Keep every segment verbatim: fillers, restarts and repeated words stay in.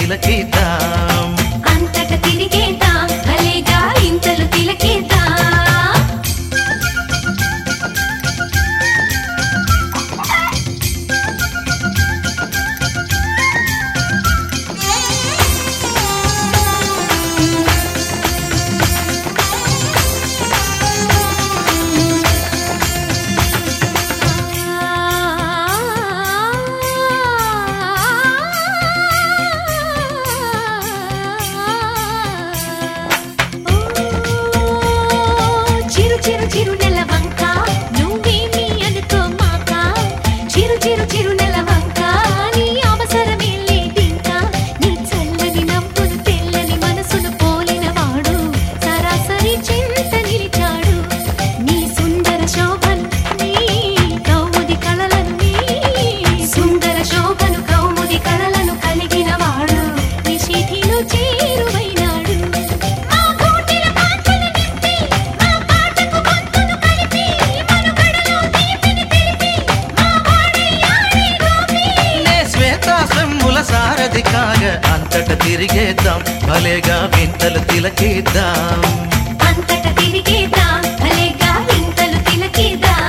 తిలకిద్దాం అంతట తిరిగేద్దాం భలేగా ఇంతలు తిలకిద్దాం చిరు చిరు నెల వంక నువ్వేమి అనుకో మాక చిరు చిరు చిరు నెల వంక నీ అవసరమే లేదింకా నీ చల్లని నవ్వును తెల్లని మనసును పోలిన వాడు సరాసరి చింత నిలిచాడు నీ సుందర శోభను నీ కౌముది కళలను నీ సుందర శోభను కౌముది కళలను కలిగిన వాడు నిశిధిలో చేరువైనాడు మా కోటిల పాటలు నింపి మా పాటకు గొంతును కలిపి మనుగడలో తీపిని తెలిపి మా వాడయ్యాడే గోపి నే శ్వేతాశ్రముల సారథి కాగ అంతట తిరిగేద్దాం భలేగా వింతలు తిలకిద్దాం అంతట తిరిగేద్దాం భలేగా ఇంతలు తిలకిద్దాం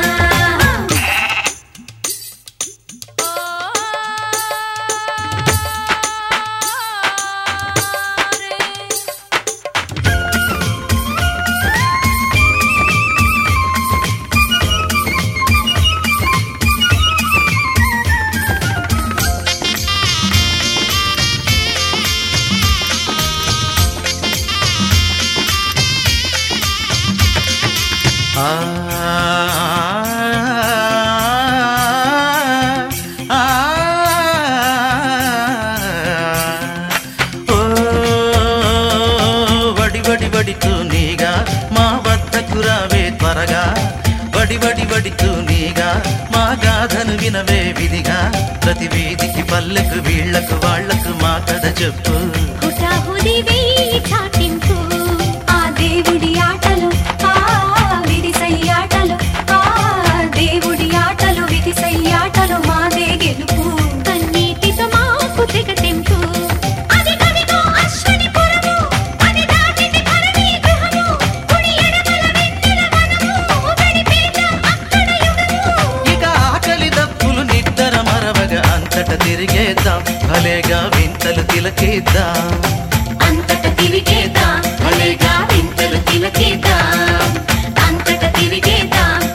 ఆ ఆ ఓ వడి వడి వడితూ నీగా మా వద్దకు రావే త్వరగా వడి వడి వడితూ నీగా మా గాథను వినవే విధిగా ప్రతి వీధికి పల్లెకు వీళ్లకు వాళ్లకు మా కథ చెప్పు హుటాహుది వేయి చాటింపు ఆ దేవుడి ఆటలు ఆ విధి సయ్యాటలు ఆ దేవుడి ఆటలు విధి సయ్యాటలు మాదే గెలుపు కన్నీటితో మాకు తెగతింపు అది కవిగో అశ్వని పురము అది దాటిది భరణి గృహము కుడి ఎడమల వెన్నెల వనము గడిపేద్దాం అక్కడ యుగము ఇక ఆకలి దప్పులు నిద్ర మరవగా అంతట తిరిగేద్దాం భలేగా వింతలు తిలకిద్దాం అంతట తిరిగేద్దాం భలేగా ఇంతలు తిలకిద్దాం అంతట తిరిగేద్దాం